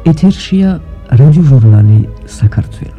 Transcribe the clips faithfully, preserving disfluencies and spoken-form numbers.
ეთერშია რადიოჟურნალი საქართველო.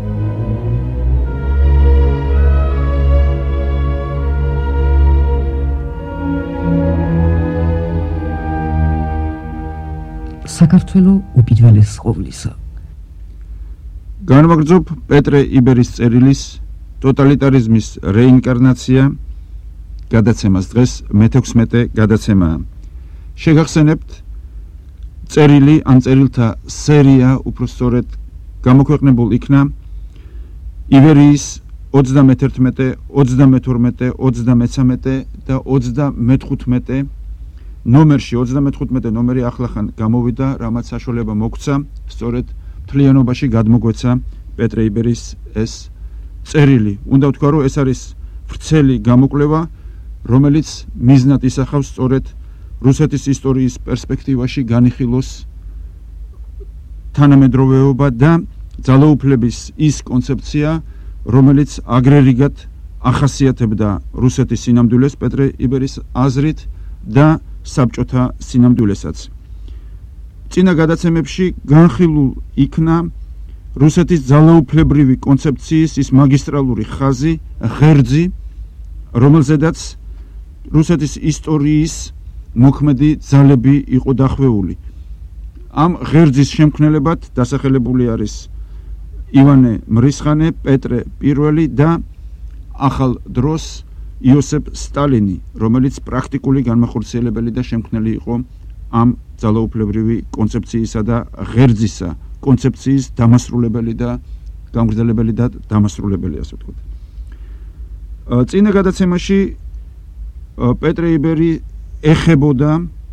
საქართველო უპირველეს ყოვლისა. განვაგრძობ პეტრე იბერის წერილის ტოტალიტარიზმის რეინკარნაცია გადაცემას. დღეს მეთექვსმეტე გადაცემაა. შეგახსენებთ წერილი ან წერილთა სერია უფრო სწორედ გამოქვეყნებულ იქნა იბერიის ოცდამეთერთმეტე, ოცდამეთორმეტე, ოცდამეცამეტე და ოცდამეთხუთმეტე ნომერში. ოცდამეთხუთმეტე ნომერი ახლახან გამოვიდა, რამაც საშუალება მოგვცა სწორედ მთლიანობაში გადმოგვეცა პეტრე იბერის ეს წერილი. უნდა ვთქვა, რომ ეს არის ვრცელი გამოკვლევა, რომელიც მიზნად ისახავს სწორედ რუსეთის ისტორიის პერსპექტივაში განიხილოს თანამედროვეობა და ძალაუფლების ის კონცეფცია, რომელიც აგრერიგად ახასიათებდა რუსეთის სინამდვილეს პეტრე იბერის აზრით და საბჭოთა სინამდვილესაც. წინა გადაცემებში განხილულ იქნა რუსეთის ძალაუფლებრივი კონცეფციის ის მაგისტრალური ხაზი, ღერძი, რომელზედაც რუსეთის ისტორიის მოქმედი ძალები იყო დახვეული. ამ ღერძის შემქმნელებად დასახელებული არის ივანე მრისხანე, პეტრე პირველი და ახალ დროს იოსებ სტალინი, რომელიც პრაქტიკული განმახორციელებელი და შემქმნელი იყო ამ ძალაუფლებრივი კონცეფციისა და ღერძისა, კონცეფციის დამასრულებელი და გამგრძელებელი და დამასრულებელი, ასე ვთქვათ. წინა გადაცემაში პეტრე იბერი ეხებოდა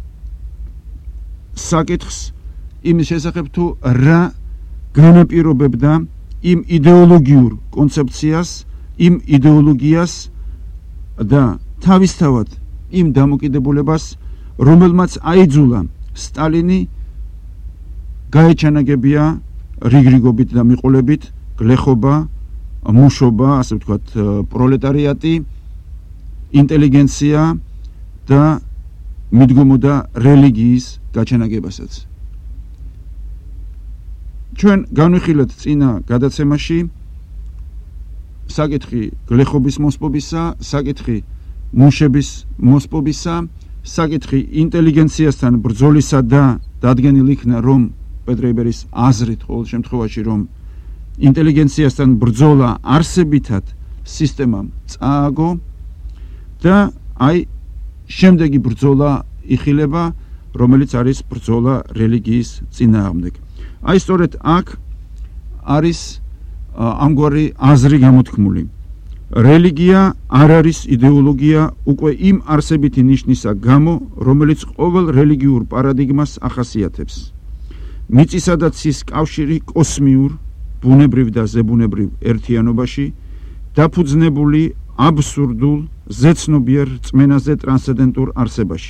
საკითხს იმის შესახებ, თუ რა განაპირობებდა იმ იდეოლოგიურ კონცეფციას, იმ იდეოლოგიას და თავისთავად იმ დამოკიდებულებას, რომელმაც აიძულა სტალინი გაეჩანაგებია რიგრიგობით და მიყოლებით გლეხობა, მუშობა, ასე ვთქვათ, პროლეტარიატი, ინტელიგენცია და მიდგომოდა რელიგიის გაჩანაგებასაც. ჩვენ განვიხილეთ წინა გადაცემაში საკითხი გლეხობის მოსპობისა, საკითხი მუშების მოსპობისა, საკითხი ინტელიგენციასთან ბრძოლისა და დადგენილ იქნა, რომ პეტრე იბერის აზრით ყოველ შემთხვევაში, რომ ინტელიგენციასთან ბრძოლა არსებითად სისტემამ წააგო და აი შემდეგი ბრძოლა იხილება, რომელიც არის ბრძოლა რელიგიის წინააღმდეგ. აი სწორედ აქ არის ამგვარი აზრი გამოთქმული. რელიგია არ არის იდეოლოგია უკვე იმ არსებითი ნიშნისა გამო, რომელიც ყოველ რელიგიურ პარადიგმას ახასიათებს. მიწისა და ცის კავშირი კოსმიურ, ბუნებრივ და ზებუნებრივ ერთიანობაში დაფუძნებული აბსურდულ, ზეცნობიერ რწმენაზე ტრანსცენდენტურ არსებაში.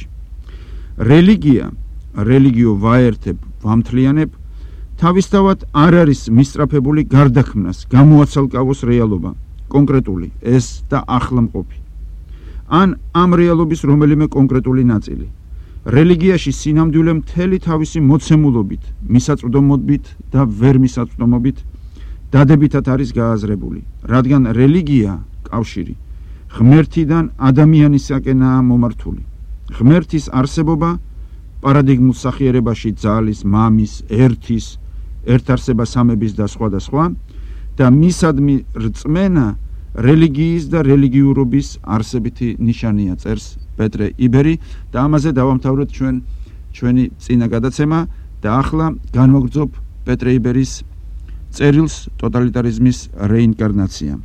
რელიგია, რელიგიო ვაერთებ, ვამთლიანებ, თავისთავად არ არის მისწრაფებული გარდაქმნას, გამოაცალკავოს რეალობა, კონკრეტული, ეს და ახლამყოფი. ან ამ რეალობის რომელიმე კონკრეტული ნაწილი. რელიგიაში სინამდვილე მთელი თავისი მოცემულობით, მისაწვდომობით და ვერ მისაწვდომობით დადებითად არის გააზრებული, რადგან რელიგია, კავშირი, ღმერთიდან ადამიანისაკენაა მომართული. ღმერთის არსებობა პარადიგმულ სახიერებაში ძალის, მამის, ერთის, ერთარსება სამების და სხვა და სხვა და მისადმი რწმენა რელიგიის და რელიგიურობის არსებითი ნიშანია, წერს პეტრე იბერი და ამაზე დავამთავრეთ ჩვენ ჩვენი წინა გადაცემა და ახლა განვაგრძობ პეტრე იბერის წერილს ტოტალიტარიზმის რეინკარნაცია.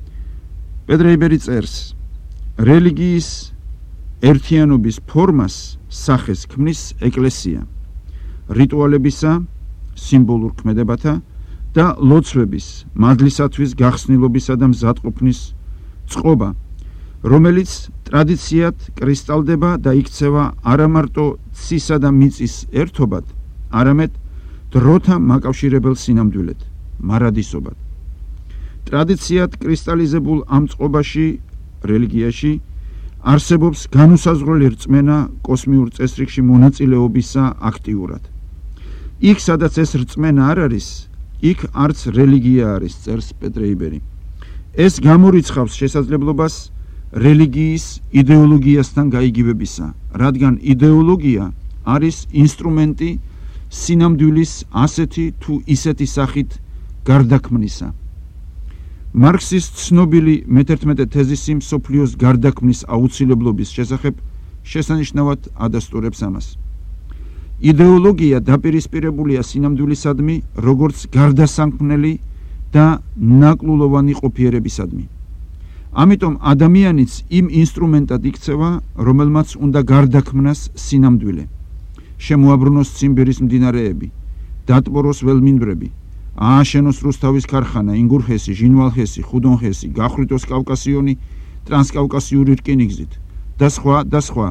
პეტრე იბერი წერს, რელიგიის ერთიანობის ფორმას, სახეს ქმნის ეკლესია, რიტუალებისა, სიმბოლურ ქმედებათა და ლოცვების, მადლისათვის გახსნილობისა და მზადყოფნის წყობა, რომელიც ტრადიციად კრისტალდება და იქცევა არამარტო ცისა და მიწის ერთობად, არამედ დროთა მაკავშირებელ სინამდვილედ, მარადისობად. ტრადიციად კრისტალიზებულ ამ წყობაში, რელიგიაში, არსებობს განუსაზღვრელი რწმენა კოსმიურ წესრიგში მონაწილეობისა აქტიურად. იქ სადაც ეს რწმენა არ არის, იქ არც რელიგია არის, წერს პეტრეიბერი. ეს გამორიცხავს შესაძლებლობას რელიგიის იდეოლოგიასთან გაიგივებისა, რადგან იდეოლოგია არის ინსტრუმენტი სინამდვილის ასეთი თუ ისეთი სახით გარდაქმნისა. მარქსის ცნობილი მეთერთმეტე თეზისი მსოფლიოს გარდაქმნის აუცილებლობის შესახებ შესანიშნავად ადასტურებს ამას. იდეოლოგია დაპირისპირებულია სინამდვილისადმი, როგორც გარდასაქმნელი და ნაკლულოვანი ყოფიერებისადმი. ამიტომ ადამიანიც იმ ინსტრუმენტად იქცევა, რომელმაც უნდა გარდაქმნას სინამდვილე. შემოაბრუნოს ციმბირის მდინარეები, დატბოროს ველმინდვრები, ააშენოს რუსთავის ქარხანა, ინგურჰესი, ჟინვალჰესი, ხუდონჰესი, გახვრიტოს კავკასიონი ტრანსკავკასიური რკინიგზით და სხვა და სხვა.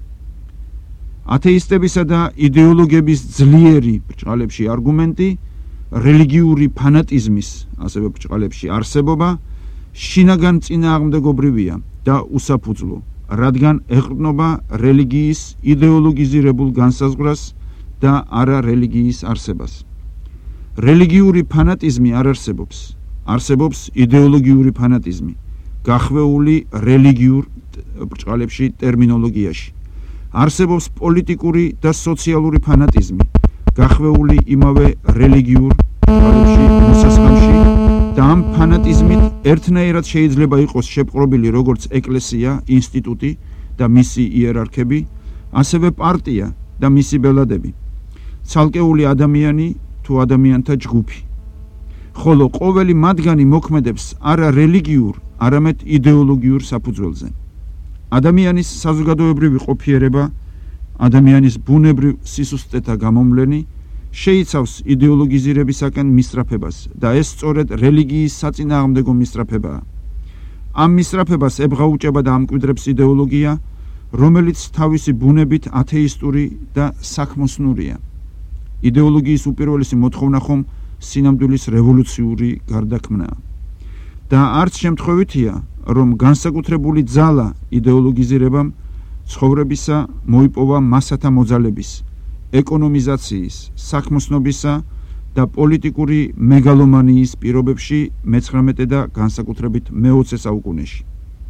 ათეისტებისა და იდეოლოგების ძლიერი ბრჭყალებში არგუმენტი, რელიგიური ფანატიზმის ასევე ბრჭყალებში არსებობა შინაგან წინააღმდეგობრივია და უსაფუძვლო, რადგან ეყრდნობა რელიგიის იდეოლოგიზირებულ განსაზღვრას და არა რელიგიის არსებას. რელიგიური ფანატიზმი არ არსებობს, არსებობს იდეოლოგიური ფანატიზმი, გახვეული რელიგიურ ბრჭყალებში ტერმინოლოგიაში. არსებობს პოლიტიკური და სოციალური ფანატიზმი, გახვეული იმავე რელიგიურ ბრჭყალებში მოსასხამში და ამ ფანატიზმით ერთნაირად შეიძლება იყოს შეპყრობილი როგორც ეკლესია, ინსტიტუტი და მისი იერარქები, ასევე პარტია და მისი ბელადები, ცალკეული ადამიანი თუ ადამიანთა ჯგუფი. ხოლო ყოველი მათგანი მოქმედებს არა რელიგიურ, არამედ იდეოლოგიურ საფუძველზე. ადამიანის საზოგადოებრივი ყოფიერება, ადამიანის ბუნებრივ სისუსტეთა გამომვლენი შეიცავს იდეოლოგიზირებისაკენ მისწრაფებას და ეს სწორედ რელიგიის საწინააღმდეგო მისწრაფებაა. ამ მისწრაფებას ებღაუჭება და ამკვიდრებს იდეოლოგია, რომელიც თავისი ბუნებით ათეისტური და საქმოსნურია. იდეოლოგიის უპირველესი მოთხოვნა ხომ სინამდვილის რევოლუციური გარდაქმნაა. და არც შემთხვევითია, რომ განსაკუთრებული ძალა იდეოლოგიზირებამ ცხოვრებისა მოიპოვა მასათა მოძალების, ეკონომიზაციის, საქმოსნობისა და პოლიტიკური მეგალომანიის პირობებში მეცხრამეტე და განსაკუთრებით მეოცე საუკუნეში.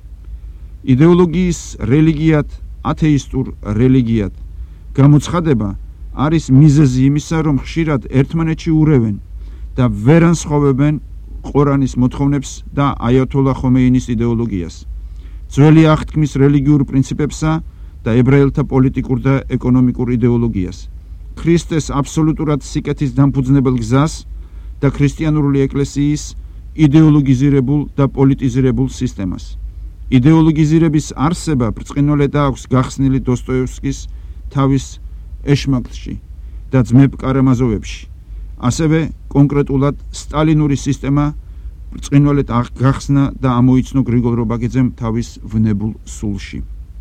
იდეოლოგიის რელიგიად, ათეისტურ რელიგიად გამოცხადება არის მიზეზი იმისა, რომ ხშირად ერთმანეთში ურევენ და ვერ ანსხვავებენ ყორანის მოთხოვნებს და აიათოლა ხომეინის იდეოლოგიას, ძველი აღთქმის რელიგიურ პრინციპებსა და ებრაელთა პოლიტიკურ და ეკონომიკურ იდეოლოგიას, ქრისტეს აბსოლუტურად სიკეთის დამფუძნებელ გზას და ქრისტიანული ეკლესიის იდეოლოგიზირებულ და პოლიტიზირებულ სისტემას. იდეოლოგიზირების არსება ბრწყინვალედ აქვს გახსნილი დოსტოევსკის თავის ეშმაკში და ძმებ კარამაზოვებში. ასევე კონკრეტულად სტალინური სისტემა ბრწყინვალედ გახსნა და ამოიცნო გრიგოლ რობაქიძემ თავის ვნებულ სულში.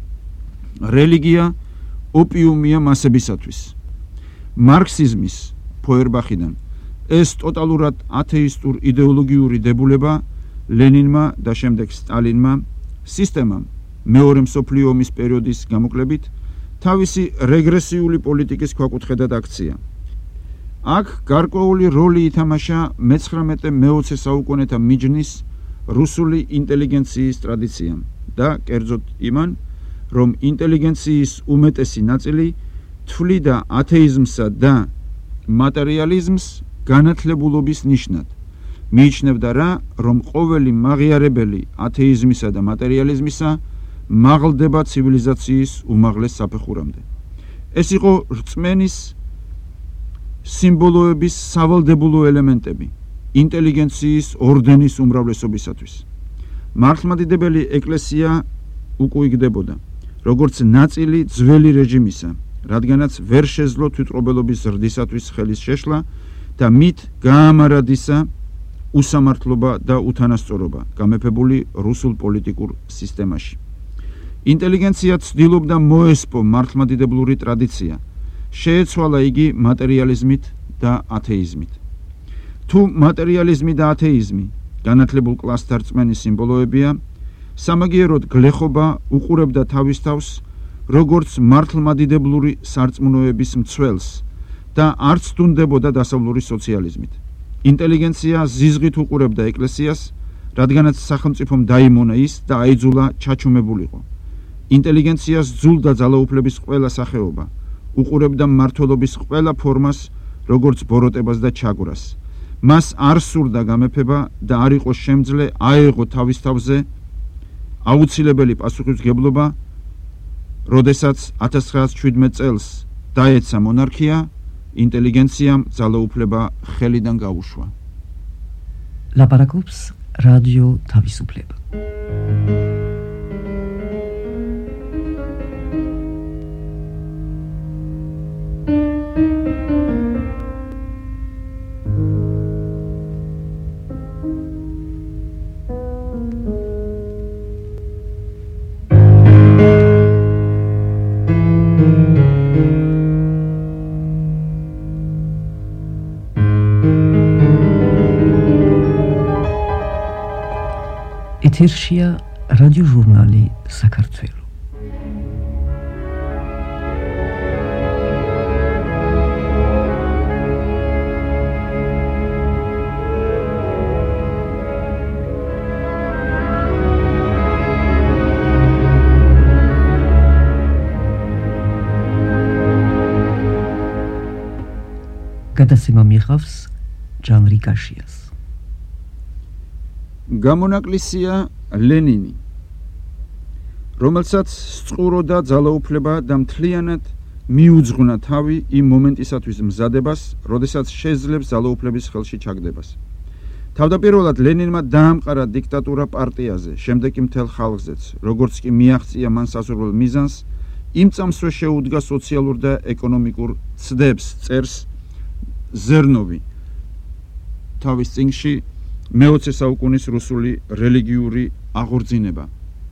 რელიგია ოპიუმია მასებისათვის. მარქსიზმის ფოიერბახიდან ეს ტოტალურად ათეისტურ იდეოლოგიური დებულება ლენინმა და შემდეგ სტალინმა სისტემამ მეორე მსოფლიო ომის პერიოდის გამოკლებით თავისი რეგრესიული პოლიტიკის ქვაკუთხედად აქცია. აქ გარკვეული როლი ითამაშა მეცხრამეტე მეოცე საუკუნეთა მიჯნის რუსული ინტელიგენციის ტრადიციამ და კერძოდ იმან, რომ ინტელიგენციის უმეტესი ნაწილი თვლიდა ათეიზმსა და მატერიალიზმს განათლებულობის ნიშნად. მიიჩნევდა რა, რომ ყოველი მაღიარებელი ათეიზმისა და მატერიალიზმისა მაღლდება ცივილიზაციის უმაღლეს საფეხურამდე. ეს იყო რწმენის სიმბოლოების სავალდებულო ელემენტები ინტელიგენციის ორდენის უმრავლესობისათვის. მართლმადიდებელი ეკლესია უკუიგდებოდა, როგორც ნაწილი ძველი რეჟიმისა, რადგანაც ვერ შეძლო თვითმყოფობის ზრდისათვის ხელის შეშლა და მით გაამარადისა უსამართლობა და უთანასწორობა გამეფებული რუსულ პოლიტიკურ სისტემაში. ინტელიგენცია ცდილობდა მოესპო მართლმადიდებლური ტრადიცია, შეეცვალა იგი მატერიალიზმით და ათეიზმით. თუ მატერიალიზმი და ათეიზმი განათლებულ კლასთა რწმენის სიმბოლოებია, სამაგიეროდ გლეხობა უყურებდა თავის თავს როგორც მართლმადიდებლური სარწმუნოების მცველს და არც თუნდებოდა დასავლური სოციალიზმით. ინტელიგენცია ზიზღით უყურებდა ეკლესიას, რადგანაც სახელმწიფომ დაიმონა ის და აიძულა ჩაჩუმებულიყო. ინტელიგენციას ძულდა ძალაუფლების ყველა სახეობა, უყურებდა მმართველობის ყველა ფორმას, როგორც ბოროტებას და ჩაგვრას. მას არ სურდა გამეფება და არ იყო შემძლე აეღო თავის თავზე აუცილებელი პასუხისმგებლობა, როდესაც ათას ცხრაასი შვიდმეტ წელს დაეცა მონარქია, ინტელიგენციამ ძალაუფლება ხელიდან გაუშვა. ლაპარაკობს რადიო თავისუფლება. ეთერშია რადიოჟურნალი საქართველო. გადაცემა მიიღავს ჯანრი კაშიას. გამონაკლისია ლენინი, რომელსაც სწუროდა ძალაუფლება და მთლიანად მიუძღვნა თავი იმ მომენტისათვის მზადებას, როდესაც შეძლებს ძალაუფლების ხელში ჩაგდებას. თავდაპირველად ლენინმა დაამყარა დიქტატურა პარტიაზე, შემდეგ კი მთელ ხალხზეც, როგორც კი მიაღწია მან სასურველ მიზანს, იმ წამსვე შეუდგა სოციალურ და ეკონომიკურ ცდებს, წერს ზერნოვი თავის წიგნში მეოცე საუკუნის რუსული რელიგიური აღორძინება.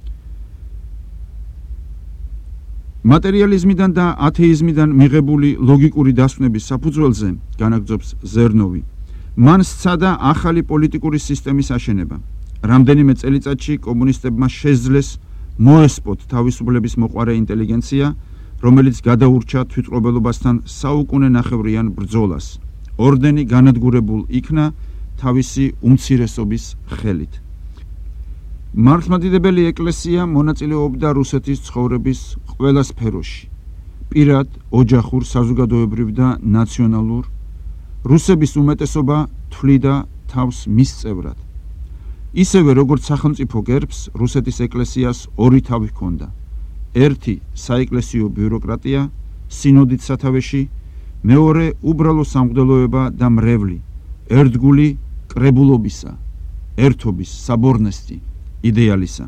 მატერიალიზმიდან და ათეიზმიდან მიღებული ლოგიკური დასკვნების საფუძველზე, განაგრძობს ზერნოვი, მან სცადა ახალი პოლიტიკური სისტემის აშენება. რამდენიმე წელიწადში კომუნისტებმა შეძლეს მოესპოთ თავისუფლების მოყვარე ინტელიგენცია, რომელიც გადაურჩა თვითმყოფობასთან საუკუნენახევრიან ბრძოლას. ორდენი განადგურებულ იქნა თავისი უმცირესობის ხელით. მართლმადიდებელი ეკლესია მონაწილეობდა რუსეთის ცხოვრების ყველა სფეროში, პირად, ოჯახურ, საზოგადოებრივ და ნაციონალურ. რუსების უმეტესობა თვლიდა თავს მის წევრად. ისევე როგორც სახელმწიფო გერბს, რუსეთის ეკლესიას ორი თავი ჰქონდა. ერთი საეკლესიო ბიუროკრატია, სინოდით სათავეში, მეორე უბრალო სამღვდელოება და მრევლი, ერთგული კრებულობისა, ერთობის, საბორნესტი, იდეალისა.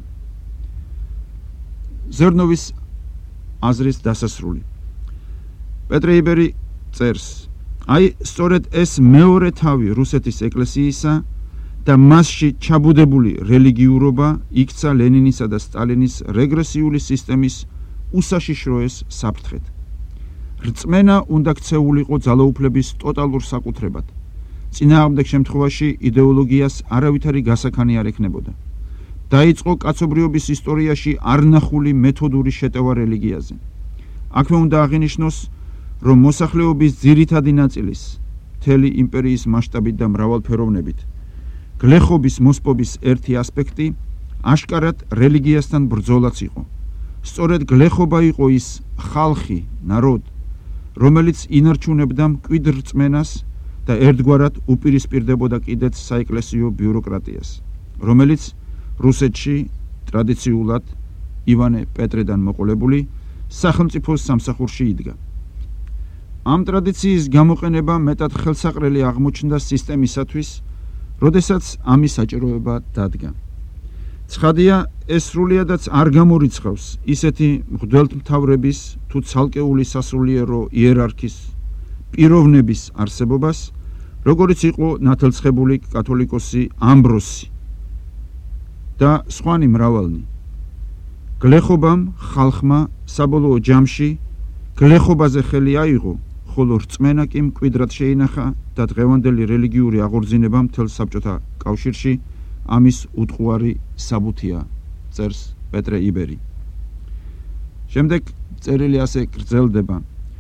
ზერნოვის აზრის დასასრული. პეტრე იბერი წერს, აი სწორედ ეს მეორე თავი რუსეთის ეკლესიისა და მასში ჩაბუდებული რელიგიურობა იქცა ლენინისა და სტალინის რეგრესიული სისტემის უსაშიშროეს საფრთხედ. რწმენა უნდა ქცეულიყო ძალაუფლების ტოტალურ საკუთრებად. წინააღმდეგ შემთხვევაში იდეოლოგიას არავითარი გასაქანი არ ექნებოდა. დაიწყო კაცობრიობის ისტორიაში არნახული მეთოდური შეტევა რელიგიაზე. აქვე უნდა აღინიშნოს, რომ მოსახლეობის ძირითადი ნაწილის, მთელი იმპერიის მასშტაბით და მრავალფეროვნებით, გლეხობის მოსპობის ერთი ასპექტი აშკარად რელიგიასთან ბრძოლაც იყო. სწორედ გლეხობა იყო ის ხალხი, ნაროდ, რომელიც ინარჩუნებდა მკვიდრ რწმენას და ერთგვარად უპირისპირდებოდა კიდეც საეკლესიო ბიუროკრატიას, რომელიც რუსეთში ტრადიციულად ივანე პეტრედან მოყოლებული სახელმწიფოს სამსახურში იდგა. ამ ტრადიციის გამოყენება მეტად ხელსაყრელი აღმოჩნდა სისტემისათვის, როდესაც ამის საჭიროება დადგა. ცხადია, ეს სრულიადაც არ გამორიცხავს ისეთი მღვდელმთავრების თუ ცალკეული სასულიერო იერარქის პიროვნების არსებობას, როგორც იყო ნათელცხებული კათოლიკოსი ამბროსი და სხვანი მრავალნი. გლეხობამ ხალხმა საბოლოო ჯამში გლეხობაზე ხელი აიღო, ხოლო რწმენა კი მკვიდრად შეინახა და დღევანდელი რელიგიური აღორძინება მთელ საბჭოთა კავშირში ამის უტყუარი საბუთია, წერს პეტრე იბერი. შემდეგ წერილი ასე გრძელდება.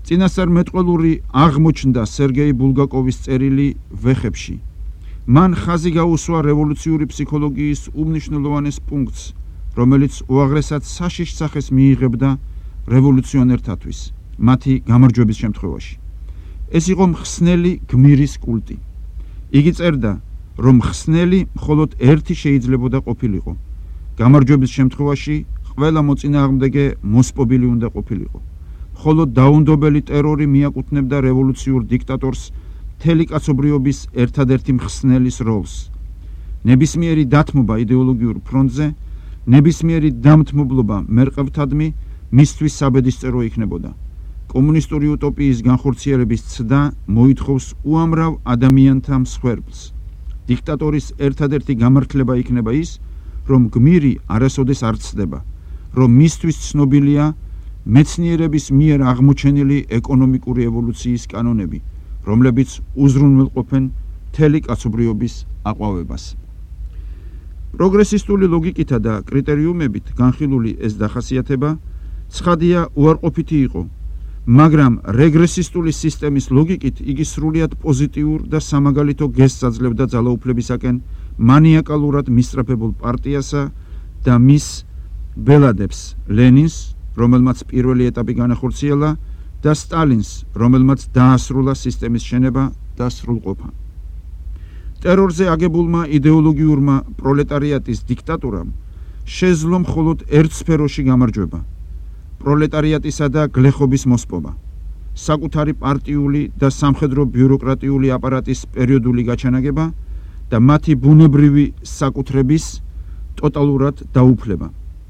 წინასწარმეტყველური აღმოჩნდა სერგეი ბულგაკოვის წერილი ვეხებში. მან ხაზი გაუსვა რევოლუციური ფსიქოლოგიის უმნიშვნელოვანეს პუნქტს, რომელიც უაღრესად საშიშ სახეს მიიღებდა რევოლუციონერთათვის, მათი გამარჯვების შემთხვევაში. ეს იყო მხსნელი გმირის კულტი. იგი წერდა, რომ მხსნელი მხოლოდ ერთი შეიძლებოდა ყოფილიყო. გამარჯვების შემთხვევაში ყველა მოწინააღმდეგე მოსპობილი უნდა ყოფილიყო. მხოლოდ დაუნდობელი ტერორი მიაკუთვნებდა რევოლუციურ დიქტატორს მთელი კაცობრიობის ერთადერთი მხსნელის როლს. ნებისმიერი დათმობა იდეოლოგიურ ფრონტზე, ნებისმიერი დამთმობლობა მერყევთადმი მისთვის საბედისწერო იქნებოდა. კომუნისტური უტოპიის განხორციელების ცდა მოითხოვს უამრავ ადამიანთა მსხვერპლს. დიქტატორის ერთადერთი გამართლება იქნება ის, რომ გმირი არასოდეს არ ცდება, რომ მისთვის ცნობილია მეცნიერების მიერ აღმოჩენილი ეკონომიკური ევოლუციის კანონები, რომლებიც უზრუნველყოფენ მთელი კაცობრიობის აყვავებას. პროგრესისტული ლოგიკითა და კრიტერიუმებით განხილული ეს დახასიათება ცხადია უარყოფითი იყო, მაგრამ რეგრესისტული სისტემის ლოგიკით იგი სრულიად პოზიტიურ და სამაგალითო გესტს აძლევდა ძალაუფლებისაკენ მანიაკალურად მისწრაფებულ პარტიასა და მის ბელადებს, ლენინს, რომელმაც პირველი ეტაპი განახორციელა, და სტალინს, რომელმაც დაასრულა სისტემის შენება და სრულყოფა. ტერორზე აგებულმა იდეოლოგიურმა პროლეტარიატის დიქტატურამ შეძლო მხოლოდ ერთ სფეროში გამარჯვება, პროლეტარიატისა და გლეხობის მოსპობა, საკუთარი პარტიული და სამხედრო ბიუროკრატიული აპარატის პერიოდული გაჩანაგება და მათი ბუნებრივი საკუთრების ტოტალურად დაუფლება.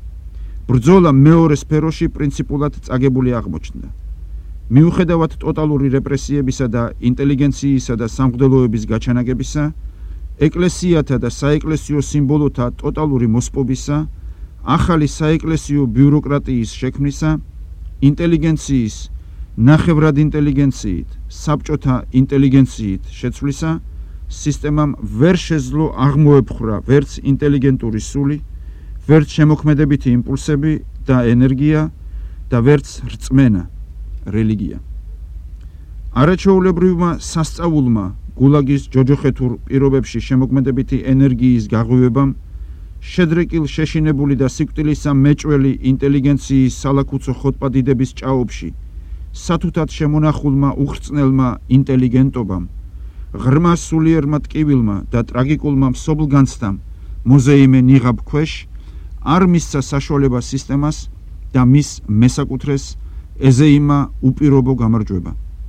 ბრძოლა მეორე სფეროში პრინციპულად წაგებული აღმოჩნდა. მიუხედავად ტოტალური რეპრესიებისა და ინტელიგენციისა და სამღვდელოების გაჩანაგებისა, ეკლესიათა და საეკლესიო სიმბოლოთა ტოტალური მოსპობისა, ახალი საეკლესიო ბიუროკრატიის შექმნისა, ინტელიგენციის, ნახევრად ინტელიგენციით, საბჭოთა ინტელიგენციით შეცვლისა, სისტემამ ვერ შეძლო აღმოეფხვრა ვერც ინტელიგენტური სული, ვერც შემოქმედებითი იმპულსები და ენერგია და ვერც რწმენა, რელიგია. არაჩვეულებრივმა სასწაულმა გულაგის ჯოჯოხეთურ პირობებში შემოქმედებითი ენერგიის გაღვივებამ, შედრეკილ შეშინებული და სიკვდილისა მეჭველი ინტელიგენციის სალაქუცო ხოტპადიდების ჭაობში, სათუთად შემონახულმა უხრწნელმა ინტელიგენტობამ, ღრმა სულიერმა ტკივილმა და ტრაგიკულმა მსოფლგანცდამ მოზეიმე ნიღაბ ქვეშ არ მისცა საშუალება სისტემას და მის მესაკუთრეს ეზეიმა უპირობო გამარჯვება.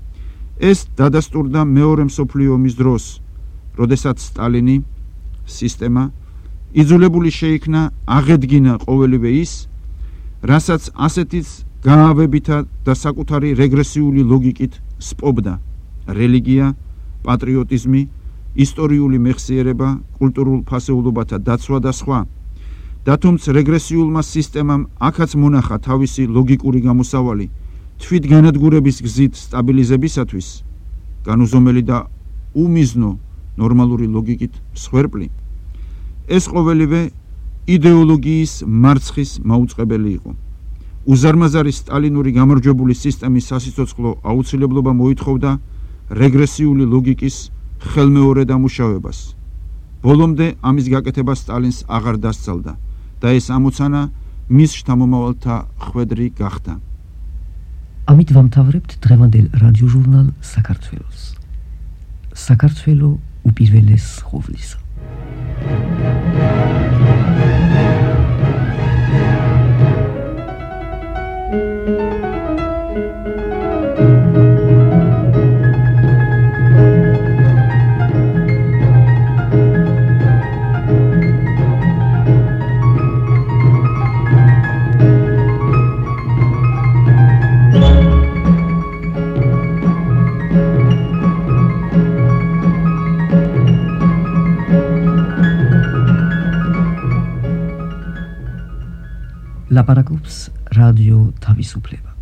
ეს დადასტურდა მეორე მსოფლიო ომის დროს, როდესაც სტალინი, სისტემა, იძულებული შეიქნა აღედგინა ყოველივე ის, რასაც ასეთიც გაავებითა და საკუთარი რეგრესიული ლოგიკით სპობდა: რელიგია, პატრიოტიზმი, ისტორიული მეხსიერება, კულტურულ ფასეულობათა დაცვა და სხვა. და თუმცა რეგრესიულმა სისტემამ აქაც მონახა თავისი ლოგიკური გამოსავალი თვითგანადგურების გზით სტაბილიზებისათვის, განუზომელი და უმიზნო ნორმალური ლოგიკით მსხვერპლი. ეს ყოველივე იდეოლოგიის მარცხის მაუწყებელი იყო. უზარმაზარი სტალინური გამარჯვებული სისტემის სასიცოცხლო აუცილებლობა მოითხოვდა რეგრესიული ლოგიკის ხელმეორე დამუშავებას. ბოლომდე ამის გაკეთება სტალინს აღარ დასცალდა და ეს ამოცანა მის შთამომავალთა ხვედრი გახდა. ამით ვამთავრებთ დღევანდელ რადიოჟურნალ საქართველოს. საქართველო უპირველეს ხოვლისა. ლაპარაკობს რადიო თავისუფლება.